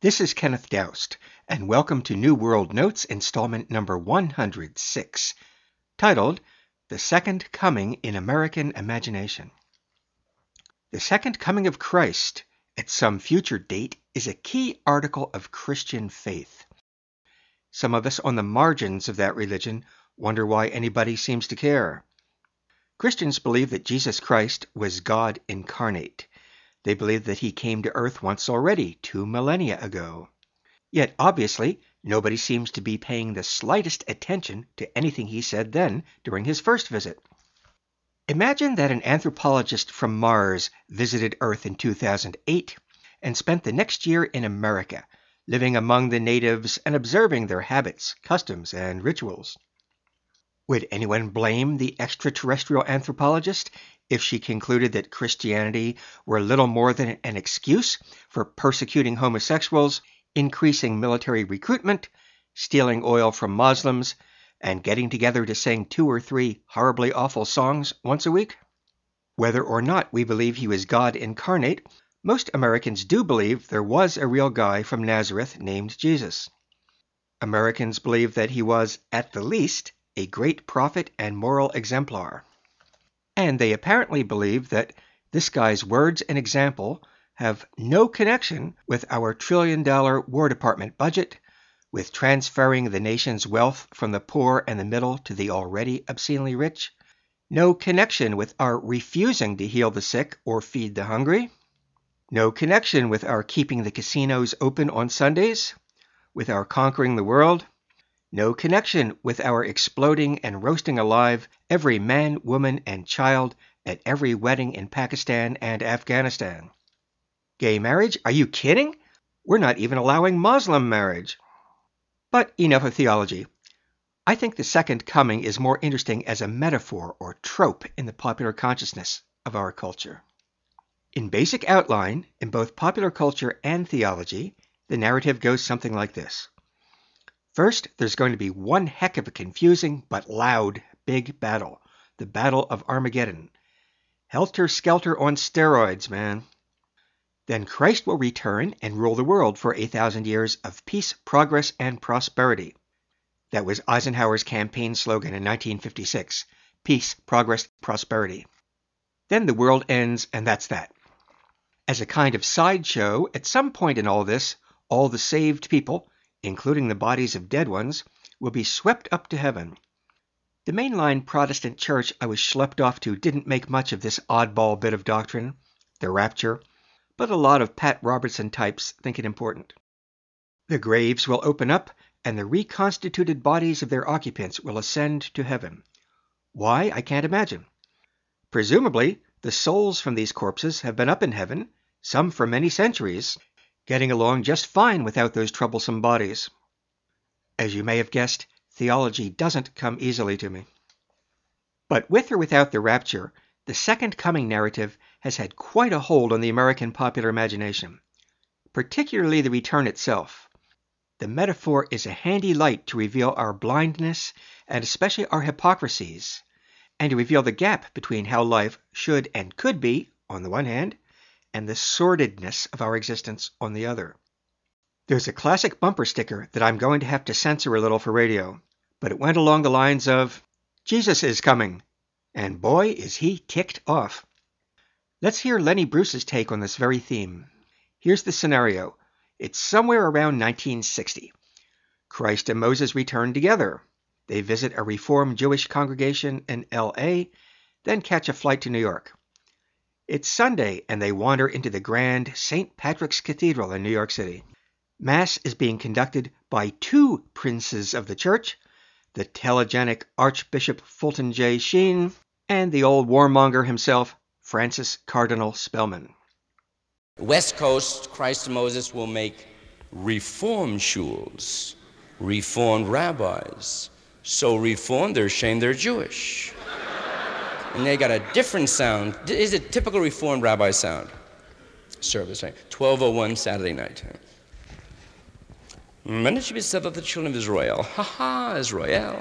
This is Kenneth Doust, and welcome to New World Notes installment number 106, titled The Second Coming in American Imagination. The Second Coming of Christ at some future date is a key article of Christian faith. Some of us on the margins of that religion wonder why anybody seems to care. Christians believe that Jesus Christ was God incarnate. They believe that he came to earth once already, 2 millennia ago. Yet, obviously, nobody seems to be paying the slightest attention to anything he said then during his first visit. Imagine that an anthropologist from Mars visited Earth in 2008 and spent the next year in America, living among the natives and observing their habits, customs, and rituals. Would anyone blame the extraterrestrial anthropologist if she concluded that Christianity were little more than an excuse for persecuting homosexuals, increasing military recruitment, stealing oil from Muslims, and getting together to sing 2 or 3 horribly awful songs once a week? Whether or not we believe he was God incarnate, most Americans do believe there was a real guy from Nazareth named Jesus. Americans believe that he was, at the least, a great prophet and moral exemplar. And they apparently believe that this guy's words and example have no connection with our $1 trillion War Department budget, with transferring the nation's wealth from the poor and the middle to the already obscenely rich, no connection with our refusing to heal the sick or feed the hungry, no connection with our keeping the casinos open on Sundays, with our conquering the world, no connection with our exploding and roasting alive every man, woman, and child at every wedding in Pakistan and Afghanistan. Gay marriage? Are you kidding? We're not even allowing Muslim marriage. But enough of theology. I think the second coming is more interesting as a metaphor or trope in the popular consciousness of our culture. In basic outline, in both popular culture and theology, the narrative goes something like this. First, there's going to be one heck of a confusing but loud big battle, the Battle of Armageddon. Helter-skelter on steroids, man. Then Christ will return and rule the world for 1,000 years of peace, progress, and prosperity. That was Eisenhower's campaign slogan in 1956. Peace, progress, prosperity. Then the world ends, and that's that. As a kind of sideshow, at some point in all this, all the saved people, including the bodies of dead ones, will be swept up to heaven. The mainline Protestant church I was schlepped off to didn't make much of this oddball bit of doctrine, the rapture, but a lot of Pat Robertson types think it important. The graves will open up, and the reconstituted bodies of their occupants will ascend to heaven. Why, I can't imagine. Presumably, the souls from these corpses have been up in heaven, some for many centuries, getting along just fine without those troublesome bodies. As you may have guessed, theology doesn't come easily to me. But with or without the rapture, the second coming narrative has had quite a hold on the American popular imagination, particularly the return itself. The metaphor is a handy light to reveal our blindness and especially our hypocrisies, and to reveal the gap between how life should and could be, on the one hand, and the sordidness of our existence on the other. There's a classic bumper sticker that I'm going to have to censor a little for radio, but it went along the lines of, Jesus is coming, and boy is he ticked off. Let's hear Lenny Bruce's take on this very theme. Here's the scenario. It's somewhere around 1960. Christ and Moses return together. They visit a Reformed Jewish congregation in L.A., then catch a flight to New York. It's Sunday, and they wander into the grand St. Patrick's Cathedral in New York City. Mass is being conducted by 2 princes of the church, the telegenic Archbishop Fulton J. Sheen, and the old warmonger himself, Francis Cardinal Spellman. West Coast, Christ and Moses will make reform shuls, reformed rabbis. So reformed, they're ashamed they're Jewish. And they got a different sound. Is it typical Reformed rabbi sound? Service, right? 12:01 Saturday night. When it should be said of the children of Israel, ha ha, Israel.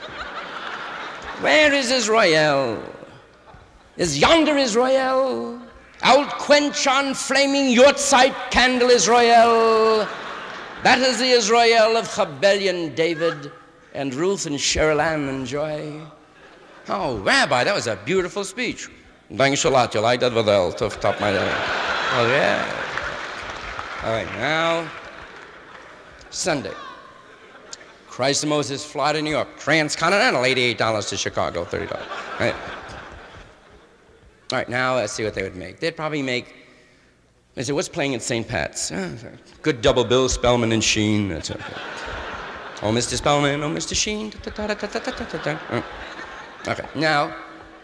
Where is Israel? Is yonder Israel? Out quench on flaming Yortzeit candle Israel. That is the Israel of Chabelian David and Ruth and Cheryl Ann and Joy. Oh, Rabbi, that was a beautiful speech. Thanks a lot. You like that, Vidal? Off the top of my head. Oh, yeah. All right, now, Sunday. Christ and Moses fly to New York. Transcontinental, $88 to Chicago, $30. Right. All right, now let's see what they would make. They'd probably make, they say, what's playing at St. Pat's? Good double bill, Spellman and Sheen. That's okay. Oh, Mr. Spellman, oh, Mr. Sheen. Okay, now,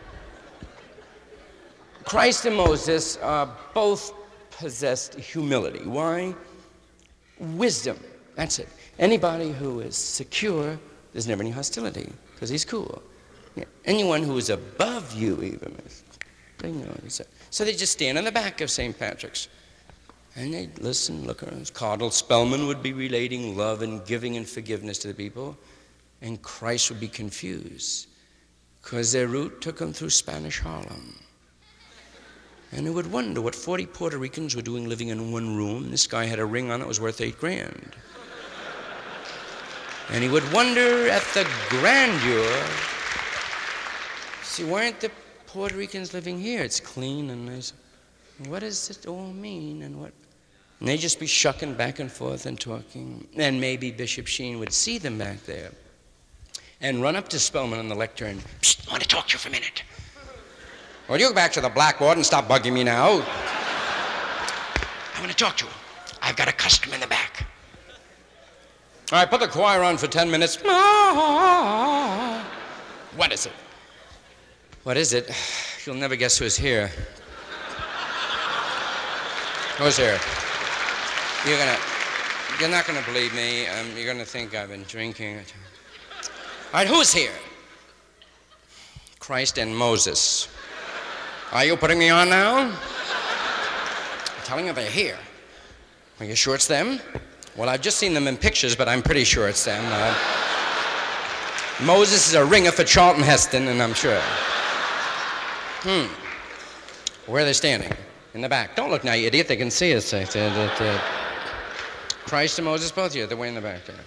Christ and Moses both possessed humility. Why? Wisdom. That's it. Anybody who is secure, there's never any hostility, because he's cool. Yeah. Anyone who is above you, even, so they just stand on the back of St. Patrick's, and they'd listen, look around. Cardinal Spellman would be relating love and giving and forgiveness to the people, and Christ would be confused, because their route took them through Spanish Harlem. And he would wonder what 40 Puerto Ricans were doing living in one room. This guy had a ring on that was worth $8,000. And he would wonder at the grandeur. See, why aren't the Puerto Ricans living here? It's clean and nice. What does it all mean and what? And they'd just be shucking back and forth and talking. And maybe Bishop Sheen would see them back there and run up to Spellman on the lectern. Psst, I want to talk to you for a minute. Or you go back to the blackboard and stop bugging me now. I want to talk to you. I've got a customer in the back. All right, put the choir on for 10 minutes. What is it? What is it? You'll never guess who's here. Who's here? You're not gonna believe me. You're gonna think I've been drinking. All right, who's here? Christ and Moses. Are you putting me on now? I'm telling you they're here. Are you sure it's them? Well, I've just seen them in pictures, but I'm pretty sure it's them. Moses is a ringer for Charlton Heston, and I'm sure. Where are they standing? In the back. Don't look now, you idiot. They can see us. Christ and Moses, both here. They're way in the back there.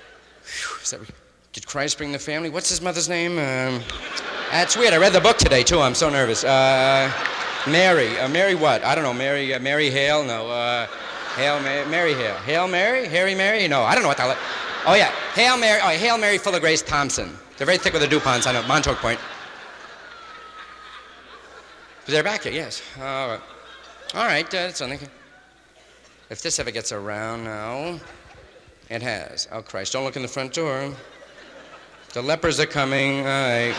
Did Christ bring the family? What's his mother's name? That's weird. I read the book today, too. I'm so nervous. Mary. Mary what? I don't know. Mary Hale? No. Mary Hale. Hail Mary? Harry Mary? No, I don't know what the hell. Oh, yeah. Hail Mary. Oh, Hail Mary full of Grace Thompson. They're very thick with the DuPonts. I know. Montauk Point. They're back here, yes. All right. It's something. If this ever gets around now, it has. Oh, Christ. Don't look in the front door. The lepers are coming. All right.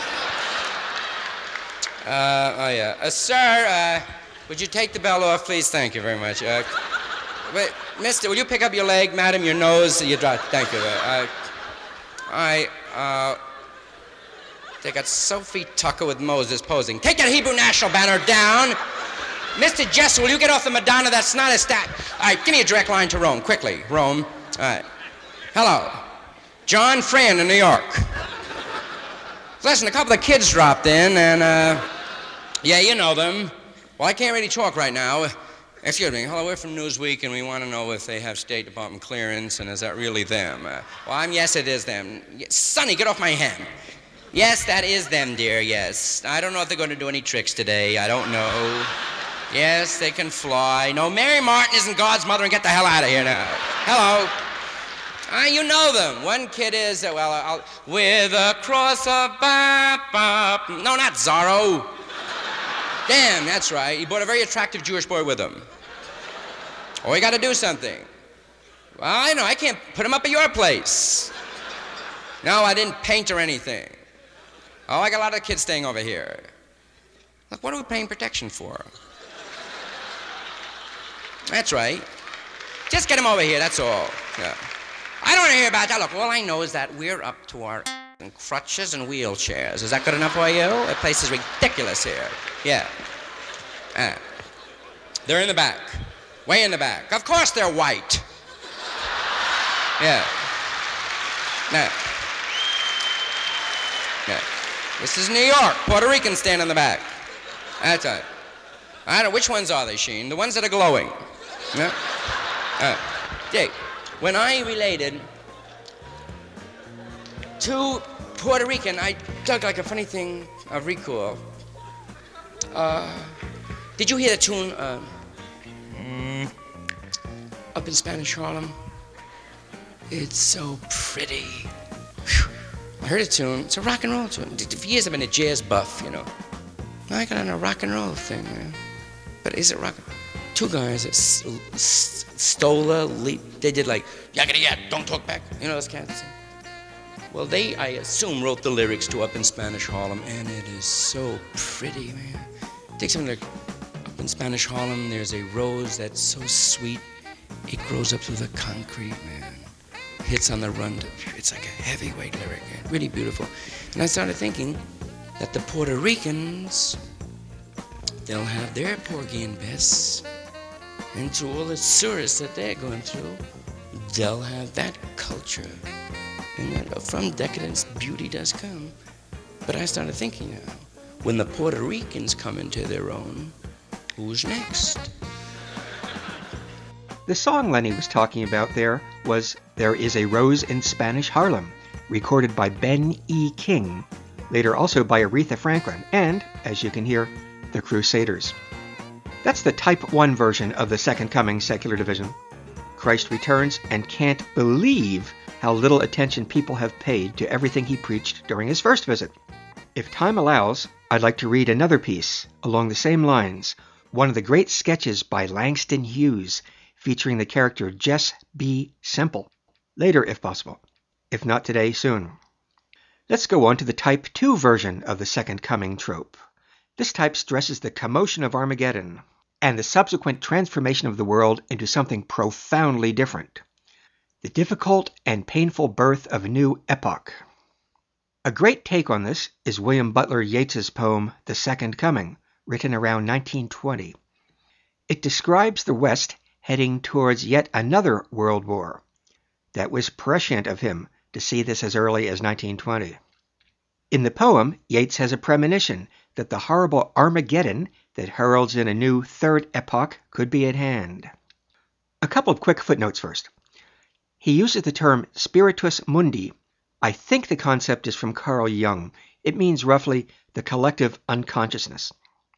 Oh, yeah. Sir, would you take the bell off, please? Thank you very much. Wait, mister, will you pick up your leg? Madam, your nose, you drop. Thank you. They got Sophie Tucker with Moses posing. Take that Hebrew national banner down. Mr. Jester, will you get off the Madonna? That's not a stat. All right, give me a direct line to Rome, quickly. Rome. All right. Hello. John Fran in New York. Listen, a couple of kids dropped in, and, yeah, you know them. Well, I can't really talk right now. Excuse me. Hello, we're from Newsweek, and we want to know if they have State Department clearance, and is that really them? Yes, it is them. Sonny, get off my hand. Yes, that is them, dear, yes. I don't know if they're going to do any tricks today. I don't know. Yes, they can fly. No, Mary Martin isn't God's mother, and get the hell out of here now. Hello. You know them. One kid is, with a cross of no, not Zorro. Damn, that's right. He brought a very attractive Jewish boy with him. Oh, you got to do something. Well, I know. I can't put him up at your place. No, I didn't paint or anything. Oh, I got a lot of kids staying over here. Look, what are we paying protection for? That's right. Just get him over here, that's all. Yeah. I don't want to hear about that. Look, all I know is that we're up to our in crutches and wheelchairs. Is that good enough for you? The place is ridiculous here. Yeah. They're in the back. Way in the back. Of course they're white. Yeah. Yeah. Yeah. This is New York. Puerto Ricans stand in the back. That's right. I don't know. Which ones are they, Sheen? The ones that are glowing. Yeah. Jake. when I related to Puerto Rican, I dug like a funny thing of recall. Did you hear the tune up in Spanish Harlem? It's so pretty. Whew. I heard a tune. It's a rock and roll tune. For years I've been a jazz buff, you know. I got on a rock and roll thing, man. But is it rock? Two guys, Stola, they did like, yakety yak, don't talk back. You know those cats? Well, they, I assume, wrote the lyrics to Up in Spanish Harlem, and it is so pretty, man. Take something like Up in Spanish Harlem, there's a rose that's so sweet, it grows up through the concrete, man. Hits on the run. It's like a heavyweight lyric, man. Really beautiful. And I started thinking that the Puerto Ricans, they'll have their Porgy and Bess, and through all the tourists that they're going through, they'll have that culture. And that from decadence, beauty does come. But I started thinking now, when the Puerto Ricans come into their own, who's next? The song Lenny was talking about there was There Is a Rose in Spanish Harlem, recorded by Ben E. King, later also by Aretha Franklin, and, as you can hear, the Crusaders. That's the Type 1 version of the Second Coming secular division. Christ returns and can't believe how little attention people have paid to everything he preached during his first visit. If time allows, I'd like to read another piece along the same lines, one of the great sketches by Langston Hughes, featuring the character Jess B. Semple. Later, if possible. If not today, soon. Let's go on to the Type 2 version of the Second Coming trope. This type stresses the commotion of Armageddon and the subsequent transformation of the world into something profoundly different. The difficult and painful birth of a new epoch. A great take on this is William Butler Yeats's poem The Second Coming, written around 1920. It describes the West heading towards yet another world war. That was prescient of him to see this as early as 1920. In the poem, Yeats has a premonition that the horrible Armageddon that heralds in a new third epoch could be at hand. A couple of quick footnotes first. He uses the term spiritus mundi. I think the concept is from Carl Jung. It means roughly the collective unconsciousness.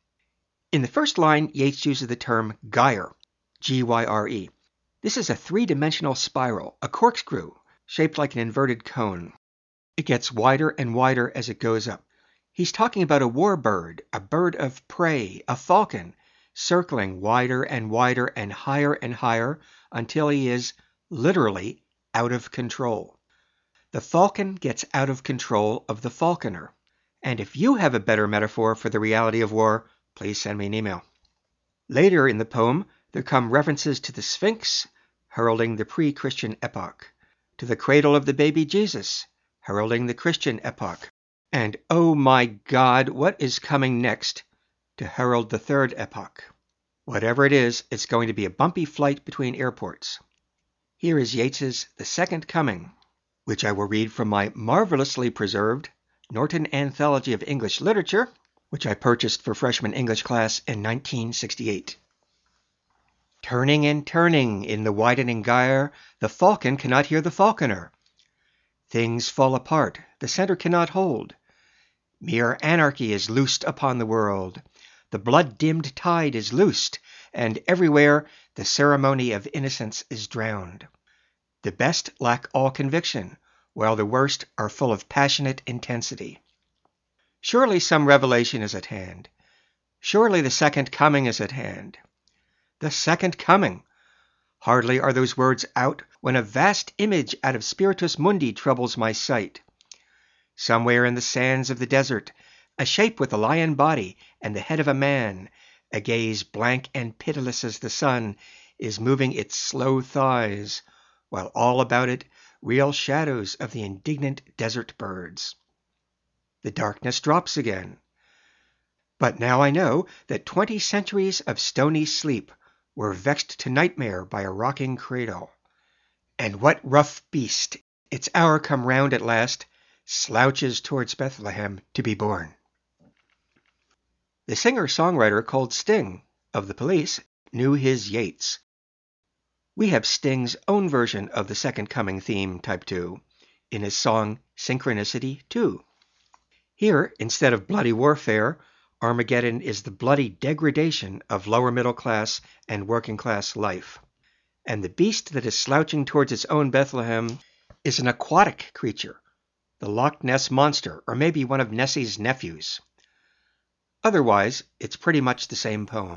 In the first line, Yeats uses the term gyre, G-Y-R-E. This is a three-dimensional spiral, a corkscrew, shaped like an inverted cone. It gets wider and wider as it goes up. He's talking about a warbird, a bird of prey, a falcon, circling wider and wider and higher until he is, literally, out of control. The falcon gets out of control of the falconer. And if you have a better metaphor for the reality of war, please send me an email. Later in the poem, there come references to the Sphinx, heralding the pre-Christian epoch, to the cradle of the baby Jesus, heralding the Christian epoch, and oh my God, what is coming next to herald the third epoch? Whatever it is, it's going to be a bumpy flight between airports. Here is Yeats's The Second Coming, which I will read from my marvelously preserved Norton Anthology of English Literature, which I purchased for freshman English class in 1968. Turning and turning in the widening gyre, the falcon cannot hear the falconer. Things fall apart, the center cannot hold. Mere anarchy is loosed upon the world. The blood-dimmed tide is loosed, and everywhere the ceremony of innocence is drowned. The best lack all conviction, while the worst are full of passionate intensity. Surely some revelation is at hand. Surely the second coming is at hand. The second coming! Hardly are those words out when a vast image out of spiritus mundi troubles my sight. Somewhere in the sands of the desert, a shape with a lion body and the head of a man, a gaze blank and pitiless as the sun, is moving its slow thighs, while all about it real shadows of the indignant desert birds. The darkness drops again. But now I know that 20 centuries of stony sleep were vexed to nightmare by a rocking cradle. And what rough beast, its hour come round at last, slouches towards Bethlehem to be born? The singer-songwriter called Sting, of the Police, knew his Yeats. We have Sting's own version of the Second Coming theme, Type 2, in his song Synchronicity 2. Here, instead of bloody warfare, Armageddon is the bloody degradation of lower middle class and working class life. And the beast that is slouching towards its own Bethlehem is an aquatic creature, the Loch Ness Monster, or maybe one of Nessie's nephews. Otherwise, it's pretty much the same poem.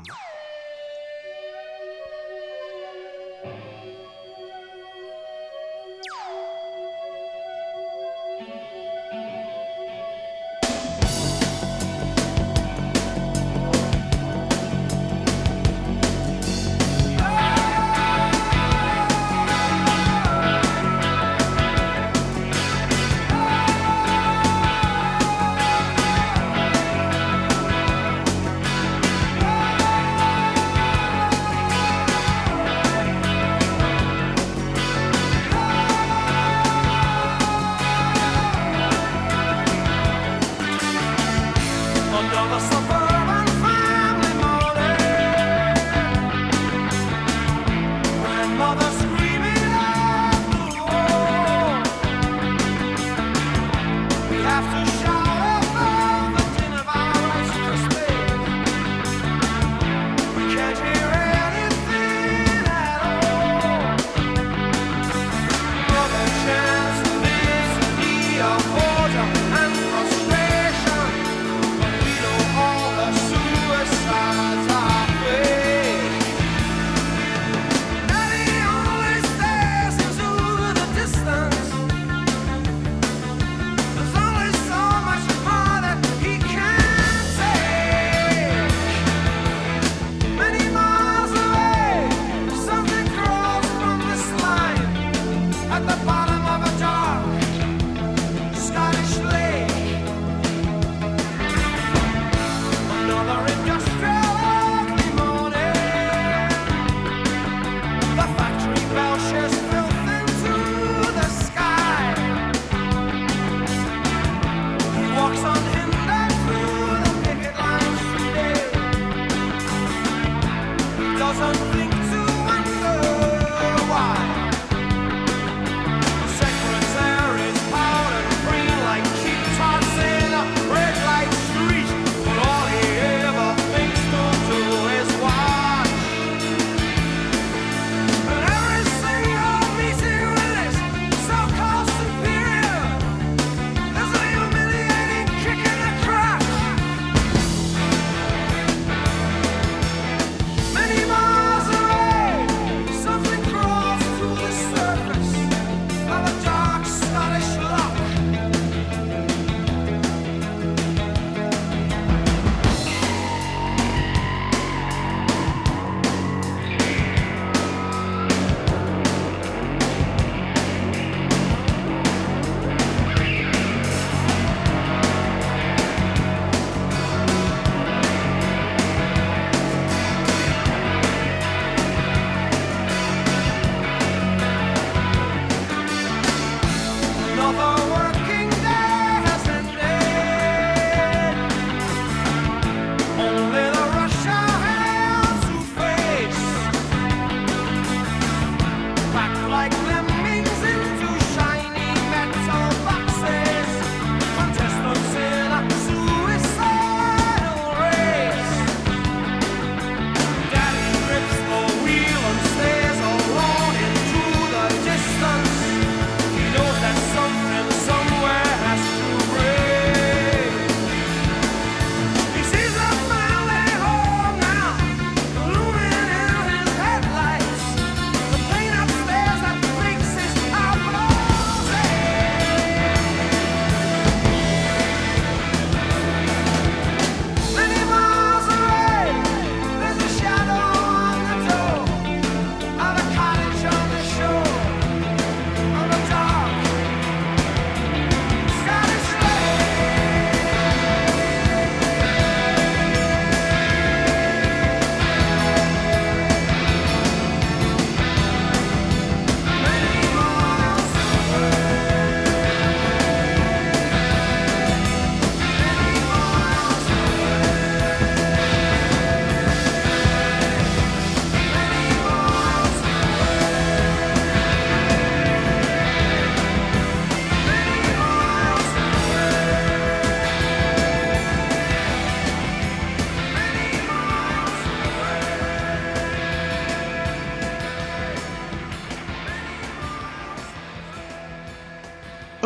Makes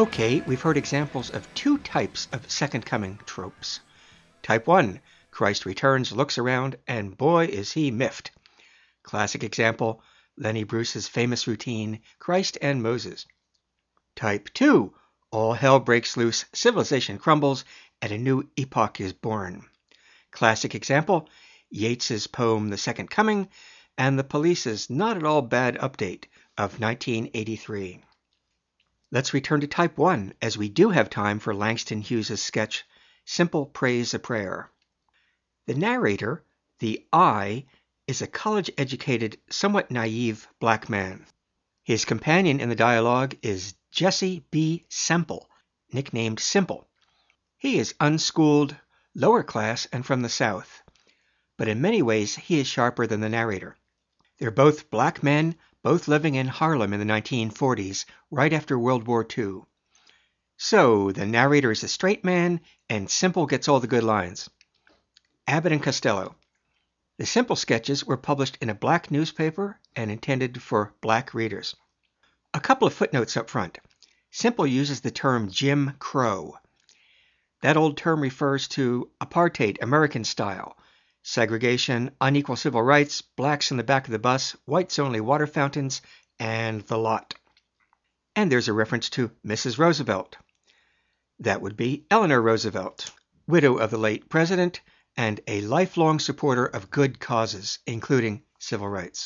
Okay, we've heard examples of two types of second coming tropes. Type 1, Christ returns, looks around, and boy is he miffed. Classic example, Lenny Bruce's famous routine, Christ and Moses. Type 2, all hell breaks loose, civilization crumbles, and a new epoch is born. Classic example, Yeats's poem The Second Coming, and the Police's not at all bad update of 1983. Let's return to type 1, as we do have time for Langston Hughes' sketch, Simple Praise a Prayer. The narrator, the I, is a college-educated, somewhat naive black man. His companion in the dialogue is Jesse B. Semple, nicknamed Simple. He is unschooled, lower class, and from the South. But in many ways, he is sharper than the narrator. They're both black men, both living in Harlem in the 1940s, right after World War II. So, the narrator is a straight man, and Simple gets all the good lines. Abbott and Costello. The Simple sketches were published in a black newspaper and intended for black readers. A couple of footnotes up front. Simple uses the term Jim Crow. That old term refers to apartheid American style. Segregation, unequal civil rights, blacks in the back of the bus, whites only water fountains, and the lot. And there's a reference to Mrs. Roosevelt. That would be Eleanor Roosevelt, widow of the late president, and a lifelong supporter of good causes, including civil rights.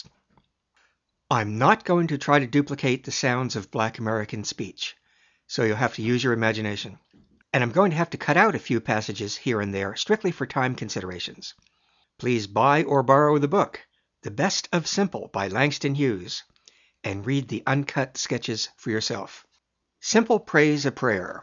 I'm not going to try to duplicate the sounds of black American speech, so you'll have to use your imagination. And I'm going to have to cut out a few passages here and there, strictly for time considerations. Please buy or borrow the book, The Best of Simple by Langston Hughes, and read the uncut sketches for yourself. Simple Prays a Prayer.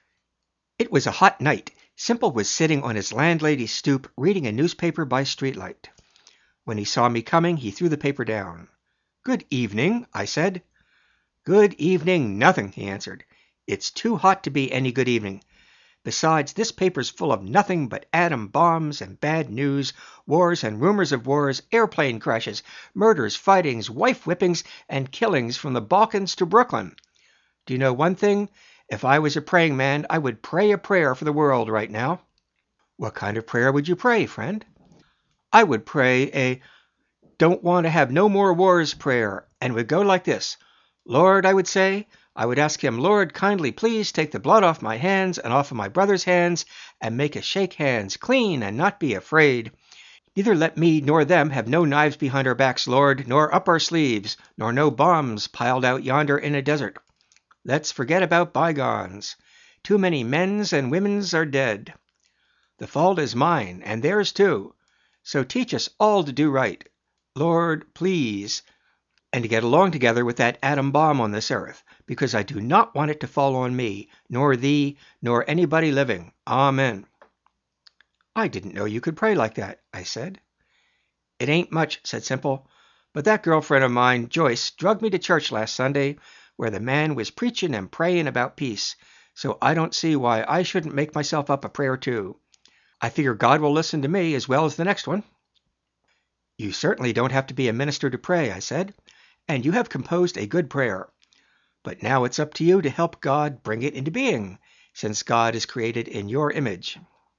It was a hot night. Simple was sitting on his landlady's stoop reading a newspaper by streetlight. When he saw me coming, he threw the paper down. "Good evening," I said. "Good evening, nothing," he answered. "It's too hot to be any good evening. Besides, this paper's full of nothing but atom bombs and bad news, wars and rumors of wars, airplane crashes, murders, fightings, wife whippings, and killings from the Balkans to Brooklyn. Do you know one thing? If I was a praying man, I would pray a prayer for the world right now." "What kind of prayer would you pray, friend?" "I would pray a don't want to have no more wars prayer, and would go like this. Lord, I would say, I would ask him, Lord, kindly please take the blood off my hands and off of my brother's hands, and make us shake hands clean and not be afraid. Neither let me nor them have no knives behind our backs, Lord, nor up our sleeves, nor no bombs piled out yonder in a desert. Let's forget about bygones. Too many men's and women's are dead. The fault is mine, and theirs too. So teach us all to do right. Lord, please, and to get along together with that atom bomb on this earth, because I do not want it to fall on me, nor thee, nor anybody living. Amen." "I didn't know you could pray like that," I said. "It ain't much," said Simple, "but that girlfriend of mine, Joyce, drugged me to church last Sunday, where the man was preaching and praying about peace, so I don't see why I shouldn't make myself up a prayer too. I figure God will listen to me as well as the next one." "You certainly don't have to be a minister to pray," I said, "and you have composed a good prayer. But now it's up to you to help God bring it into being, since God is created in your image."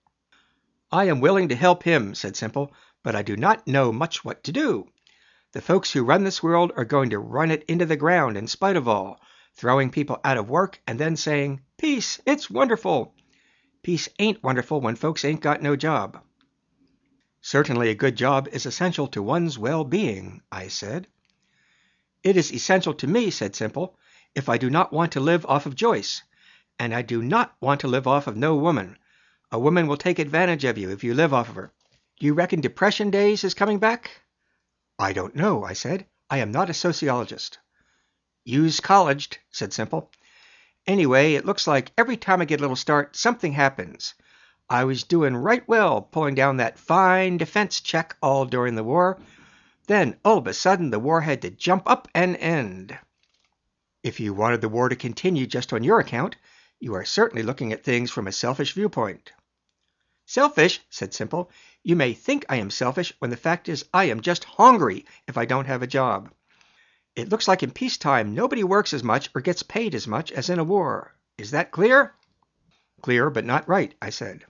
"I am willing to help him," said Simple, "but I do not know much what to do. The folks who run this world are going to run it into the ground in spite of all, throwing people out of work and then saying, 'Peace, it's wonderful.' Peace ain't wonderful when folks ain't got no job." "Certainly a good job is essential to one's well-being," I said. "It is essential to me," said Simple, "if I do not want to live off of Joyce. And I do not want to live off of no woman. A woman will take advantage of you if you live off of her. Do you reckon Depression days is coming back?" "I don't know," I said. "I am not a sociologist." "You's colleged," said Simple. "Anyway, it looks like every time I get a little start, something happens. I was doing right well, pulling down that fine defense check all during the war. Then, all of a sudden, the war had to jump up and end." "If you wanted the war to continue just on your account, you are certainly looking at things from a selfish viewpoint." "Selfish," said Simple. "You may think I am selfish when the fact is I am just hungry if I don't have a job. It looks like in peacetime nobody works as much or gets paid as much as in a war. Is that clear? Clear, but not right, I said.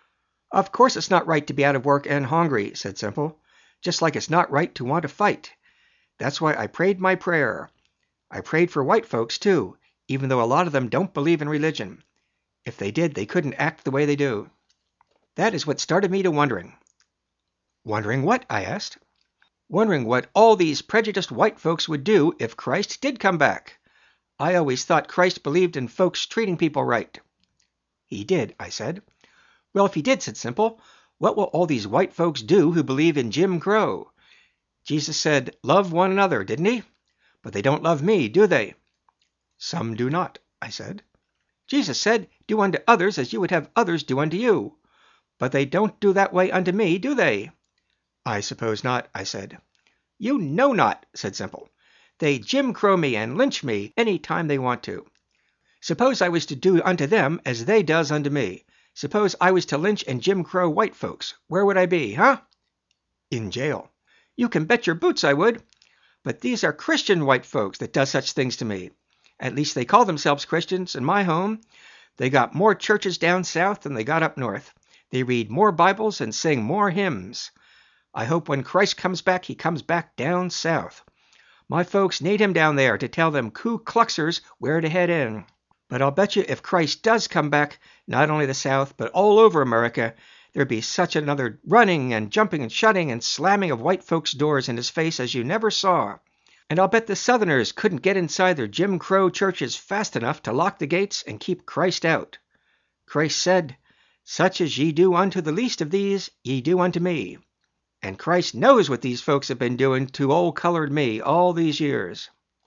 Of course it's not right to be out of work and hungry, said Simple. Just like it's not right to want to fight. That's why I prayed my prayer. I prayed for white folks, too, even though a lot of them don't believe in religion. If they did, they couldn't act the way they do. That is what started me to wondering. Wondering what? I asked. Wondering what all these prejudiced white folks would do if Christ did come back. I always thought Christ believed in folks treating people right. He did, I said. Well, if he did, said Simple, what will all these white folks do who believe in Jim Crow? Jesus said, love one another, didn't he? But they don't love me, do they? Some do not, I said. Jesus said, do unto others as you would have others do unto you. But they don't do that way unto me, do they? I suppose not, I said. You know not, said Simple. They Jim Crow me and lynch me any time they want to. Suppose I was to do unto them as they does unto me. Suppose I was to lynch and Jim Crow white folks. Where would I be, huh? In jail. You can bet your boots I would. But these are Christian white folks that does such things to me. At least they call themselves Christians in my home. They got more churches down south than they got up north. They read more Bibles and sing more hymns. I hope when Christ comes back, he comes back down south. My folks need him down there to tell them Ku Kluxers where to head in. But I'll bet you if Christ does come back, not only the South, but all over America, there'd be such another running and jumping and shutting and slamming of white folks' doors in his face as you never saw. And I'll bet the Southerners couldn't get inside their Jim Crow churches fast enough to lock the gates and keep Christ out. Christ said, such as ye do unto the least of these, ye do unto me. And Christ knows what these folks have been doing to old colored me all these years.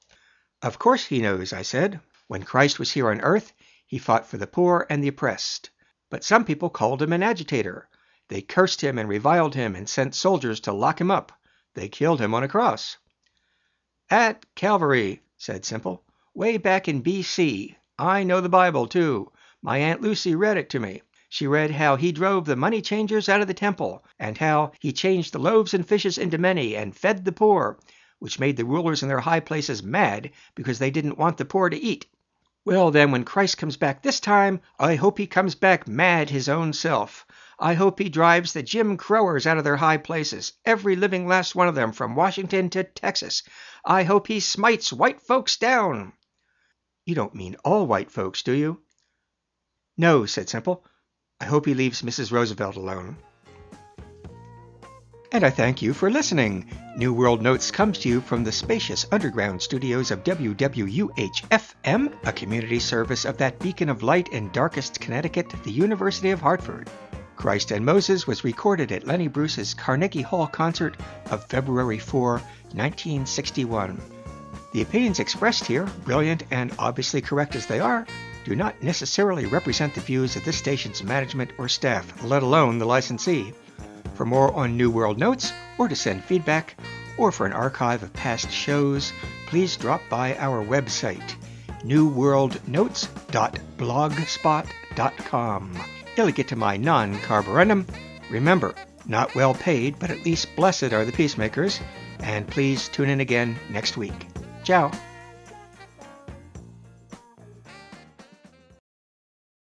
Of course he knows, I said. When Christ was here on earth, he fought for the poor and the oppressed. But some people called him an agitator. They cursed him and reviled him and sent soldiers to lock him up. They killed him on a cross. At Calvary, said Simple, way back in B.C. I know the Bible, too. My Aunt Lucy read it to me. She read how he drove the money changers out of the temple, and how he changed the loaves and fishes into many and fed the poor, which made the rulers in their high places mad because they didn't want the poor to eat. Well, then, when Christ comes back this time, I hope he comes back mad his own self. I hope he drives the Jim Crowers out of their high places, every living last one of them from Washington to Texas. I hope he smites white folks down. You don't mean all white folks, do you? No, said Simple. I hope he leaves Mrs. Roosevelt alone. And I thank you for listening. New World Notes comes to you from the spacious underground studios of WWUH-FM, a community service of that beacon of light in darkest Connecticut, the University of Hartford. Christ and Moses was recorded at Lenny Bruce's Carnegie Hall concert of February 4, 1961. The opinions expressed here, brilliant and obviously correct as they are, do not necessarily represent the views of this station's management or staff, let alone the licensee. For more on New World Notes, or to send feedback, or for an archive of past shows, please drop by our website, newworldnotes.blogspot.com. It'll get to my non-carborundum. Remember, not well paid, but at least blessed are the peacemakers. And please tune in again next week. Ciao.